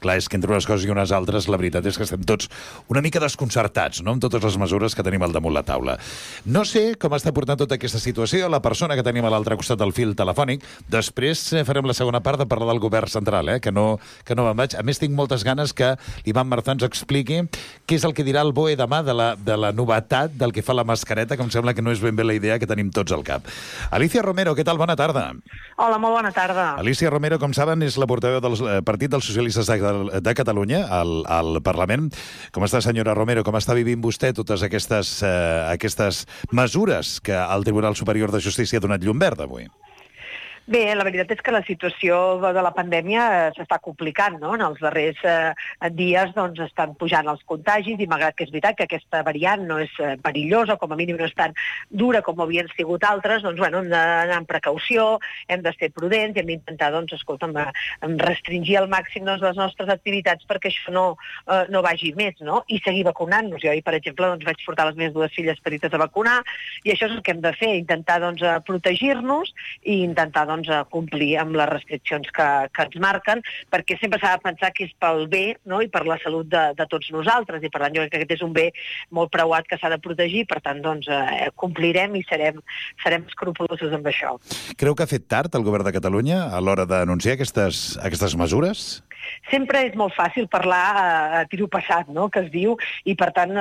Clar, és que entre unes coses i unes altres, la veritat és que estem tots una mica desconcertats, no?, amb totes les mesures que tenim al damunt la taula. No sé com està portant tota aquesta situació la persona que tenim a l'altre costat del fil telefònic. Després farem la segona part de parlar del govern central, que no me'n vaig. A més, tinc moltes ganes que l'Ivan Marzà ens expliqui què és el que dirà el BOE demà de la novetat del que fa la mascareta, que em sembla que no és ben bé la idea que tenim tots al cap. Alicia Romero, què tal? Bona tarda. Hola, molt bona tarda. Alicia Romero, com saben, és la portaveu del Partit dels Socialistes de Catalunya al Parlament. Com està, senyora Romero? Com està vivint vostè totes aquestes mesures que el Tribunal Superior de Justícia ha donat llum verda avui? Bé, la veritat és que la situació de la pandèmia s'està complicant, no? En els darrers dies doncs, estan pujant els contagis i malgrat que és veritat que aquesta variant no és perillosa, com a mínim no és tan dura com havien sigut altres, doncs, bueno, hem d'anar amb precaució, hem de ser prudents i hem d'intentar, doncs, escolta'm, restringir al màxim les nostres activitats perquè això no vagi més, no? I seguir vacunant-nos. Jo ahir, per exemple, doncs, vaig portar les meves dues filles petites a vacunar i això és el que hem de fer, intentar doncs, protegir-nos i intentar complir amb les restriccions que ens marquen, perquè sempre s'ha de pensar que és pel bé, no?, i per la salut de tots nosaltres, i per tant jo crec que aquest és un bé molt preuat que s'ha de protegir, per tant doncs complirem i serem escrupolosos amb això. Creu que ha fet tard el govern de Catalunya a l'hora d'anunciar aquestes mesures? Sempre és molt fàcil parlar a tiro passat, no?, que es diu, i per tant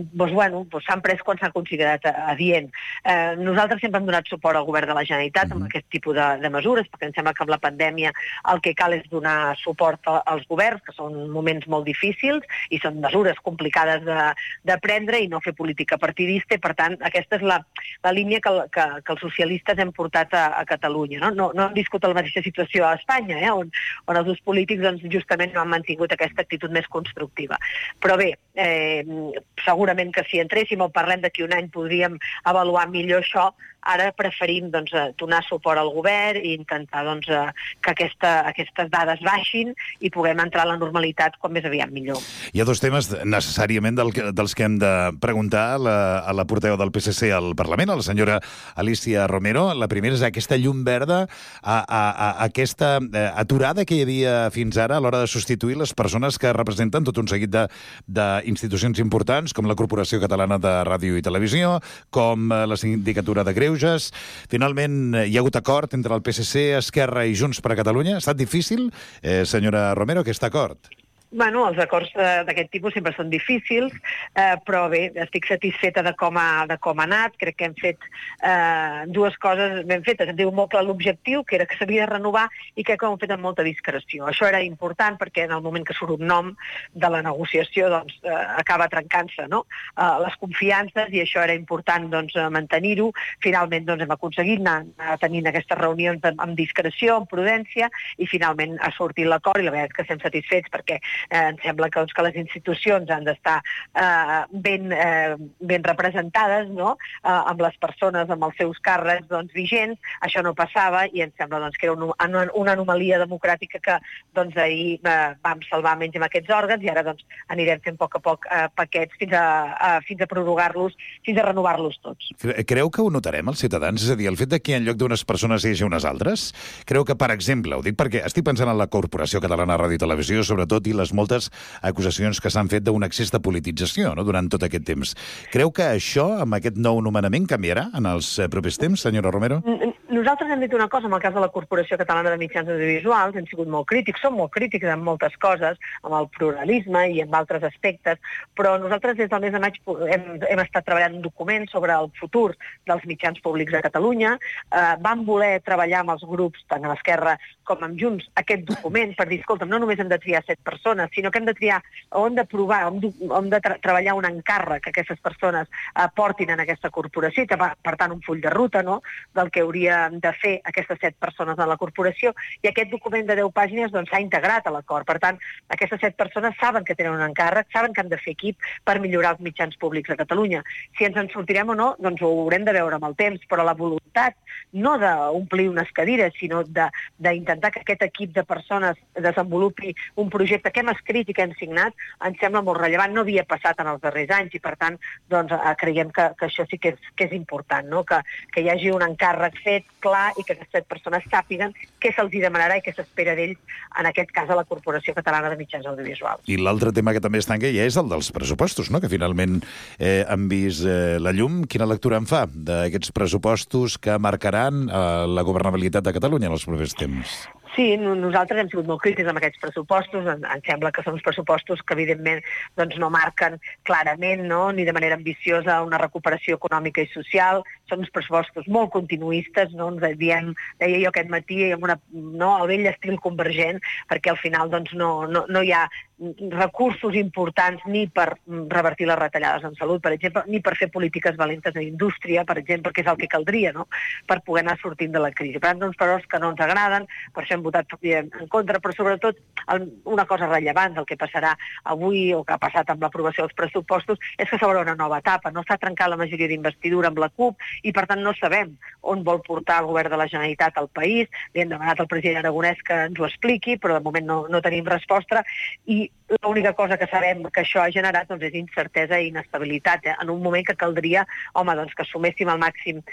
s'han pres quan s'han considerat adient. Nosaltres sempre hem donat suport al govern de la Generalitat amb aquest tipus de mesures, perquè em sembla que amb la pandèmia el que cal és donar suport als governs, que són moments molt difícils i són mesures complicades de prendre i no fer política partidista, i per tant aquesta és la línia que els socialistes hem portat a Catalunya. No hem viscut la mateixa situació a Espanya, on els dos polítics justament no han mantingut aquesta actitud més constructiva. Però bé, segurament que si entréssim o parlem d'aquí un any podríem avaluar millor això. Ara preferim donar suport al govern i intentar que aquestes dades baixin i puguem entrar a la normalitat com més aviat millor. Hi ha dos temes necessàriament dels que hem de preguntar a la portaveu del PSC al Parlament, a la senyora Alicia Romero. La primera és aquesta llum verda, a aquesta aturada que hi havia fins ara a l'hora de substituir les persones que representen tot un seguit d'institucions importants, com la Corporació Catalana de Ràdio i Televisió, com la Sindicatura de Greuges. Finalment, hi ha hagut acord entre el PSC, Esquerra i Junts per a Catalunya. Ha estat difícil, senyora Romero, aquest acord? Bueno, els acords d'aquest tipus sempre són difícils, però bé, estic satisfeta de com ha anat. Crec que hem fet dues coses ben fetes. Em diu molt clar l'objectiu, que era que s'havia de renovar, i crec que ho hem fet amb molta discreció. Això era important perquè en el moment que surt un nom de la negociació doncs, acaba trencant-se, no?, les confiances, i això era important mantenir-ho. Finalment hem aconseguit anar tenint aquestes reunions amb discreció, amb prudència, i finalment ha sortit l'acord, i la veritat és que estem satisfets perquè em sembla que les institucions han d'estar ben representades, no?, amb les persones, amb els seus càrrecs vigents. Això no passava i em sembla que era una anomalia democràtica que ahir vam salvar menys amb aquests òrgans, i ara anirem fent a poc paquets fins a prorrogar-los, fins a renovar-los tots. Creu que ho notarem els ciutadans? És a dir, el fet que en lloc d'unes persones hi hagi unes altres? Creu que, per exemple, ho dic perquè estic pensant en la Corporació Catalana de Ràdio i Televisió, sobretot, i les moltes acusacions que s'han fet d'un excés de politització, no?, durant tot aquest temps. Creu que això, amb aquest nou nomenament, canviarà en els propers temps, senyora Romero? Nosaltres hem dit una cosa, en el cas de la Corporació Catalana de Mitjans Audiovisuals, hem sigut molt crítics, som molt crítics en moltes coses, amb el pluralisme i en altres aspectes, però nosaltres des del mes de maig hem estat treballant un document sobre el futur dels mitjans públics a Catalunya. Vam voler treballar amb els grups, tant a l'Esquerra com amb Junts, aquest document per dir, escolta'm, no només hem de triar 7 persones, sinó que hem de triar, o hem de provar, hem de treballar un encàrrec que aquestes persones portin en aquesta corporació, i per tant un full de ruta, no?, del que hauria de fer aquestes 7 persones a la corporació, i aquest document de 10 pàgines s'ha integrat a l'acord. Per tant, aquestes 7 persones saben que tenen un encàrrec, saben que han de fer equip per millorar els mitjans públics a Catalunya. Si ens en sortirem o no, ho haurem de veure amb el temps, però la voluntat voluntat no d'omplir unes cadires, sinó d'intentar que aquest equip de persones desenvolupi un projecte que hem escrit i que hem signat, ens sembla molt rellevant. No havia passat en els darrers anys i, per tant, doncs, creiem que això sí que és important, no? Que hi hagi un encàrrec fet, clar, i que aquestes persones sàpiguen què se'ls demanarà i què s'espera d'ells, en aquest cas a la Corporació Catalana de Mitjans Audiovisuals. I l'altre tema que també es tanca ja és el dels pressupostos, no? Que finalment han vist la llum. Quina lectura en fa d'aquests pressupostos que marcaran la governabilitat de Catalunya en els propers temps? Sí, nosaltres hem sigut molt crítics amb aquests pressupostos. Ens sembla que són uns pressupostos que, evidentment, doncs no marquen clarament, no?, ni de manera ambiciosa una recuperació econòmica i social. Són uns pressupostos molt continuistes, no? Ens deia jo aquest matí, amb el vell estil convergent, perquè al final doncs, no hi ha recursos importants ni per revertir les retallades en salut, per exemple, ni per fer polítiques valentes en indústria, per exemple, que és el que caldria, no?, per poder anar sortint de la crisi. Per tant, uns valors que no ens agraden, per això hem votat en contra, però sobretot una cosa rellevant del que passarà avui o que ha passat amb l'aprovació dels pressupostos és que s'obre una nova etapa. No s'ha trencat la majoria d'investidura amb la CUP i, per tant, no sabem on vol portar el govern de la Generalitat al país. Li hem demanat al president Aragonès que ens ho expliqui, però de moment no tenim resposta, i l'única cosa que sabem que això ha generat doncs, és incertesa i inestabilitat, en un moment que caldria, doncs, que assuméssim el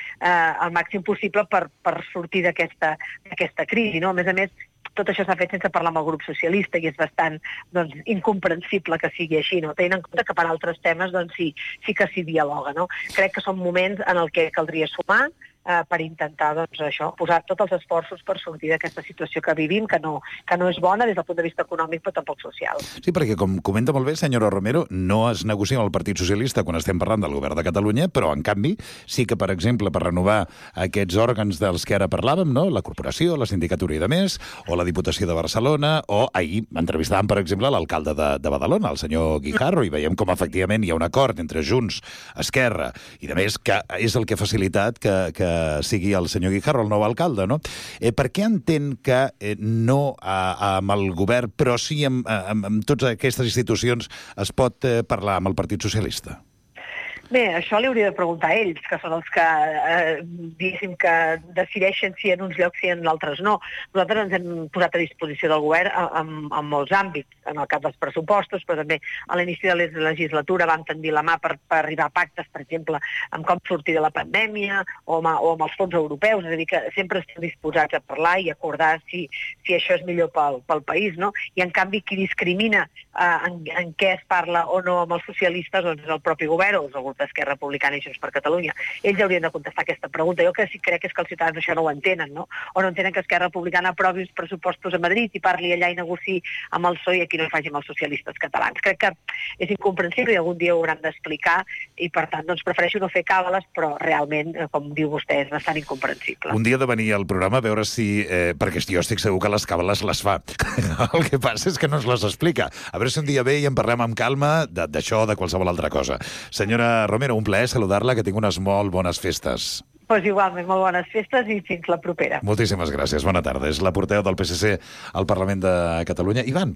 màxim possible per sortir d'aquesta crisi, no? A més, tot això s'ha fet sense parlar amb el grup socialista i és bastant incomprensible que sigui així, no? Tenint en compte que per altres temes sí que s'hi dialoga, no? Crec que són moments en el que caldria sumar per intentar posar tots els esforços per sortir d'aquesta situació que vivim, que no és bona des del punt de vista econòmic, però tampoc social. Sí, perquè, com comenta molt bé, senyora Romero, no es negocia amb el Partit Socialista quan estem parlant del govern de Catalunya, però, en canvi, sí que, per exemple, per renovar aquests òrgans dels que ara parlàvem, no?, la corporació, la sindicatura i de més, o la Diputació de Barcelona, o ahir entrevistàvem, per exemple, l'alcalde de Badalona, el senyor Guijarro, i veiem com, efectivament, hi ha un acord entre Junts, Esquerra i de més, que és el que ha facilitat que sigui el senyor Guijarro el nou alcalde, no? Per què entén que no amb el govern, però sí amb totes aquestes institucions es pot parlar amb el Partit Socialista? Bé, això li hauria de preguntar a ells, que són els que, diguéssim, que decideixen si en uns llocs sí i en altres no. Nosaltres ens hem posat a disposició del govern en molts àmbits, en el cap dels pressupostos, però també a l'inici de la legislatura vam tendir la mà per arribar a pactes, per exemple, amb com sortir de la pandèmia o amb els fons europeus, és a dir, que sempre estem disposats a parlar i acordar si això és millor pel país, no? I, en canvi, qui discrimina en què es parla o no amb els socialistes doncs és el propi govern o és el grup d'Esquerra Republicana i Junts per Catalunya. Ells haurien de contestar aquesta pregunta. Jo que sí crec és que els ciutadans això no ho entenen, no? O no entenen que Esquerra Republicana aprovi els pressupostos a Madrid i parli allà i negociï amb el PSOE i aquí no ho faci amb els socialistes catalans. Crec que és incomprensible i algun dia ho hauran d'explicar i, per tant, doncs prefereixo no fer càbales, però realment, com diu vostè, és bastant incomprensible. Un dia de venir al programa a veure si... perquè jo estic segur que les càbales les fa. El que passa és que no ens les explica. A veure si un dia ve i en parlem amb calma d'això o de qualsevol altra cosa. Senyora Romero, un plaer saludar-la, que tinc unes molt bones festes. Doncs igualment, molt bones festes i fins la propera. Moltíssimes gràcies, bona tarda. És la portaveu del PSC al Parlament de Catalunya. Ivan,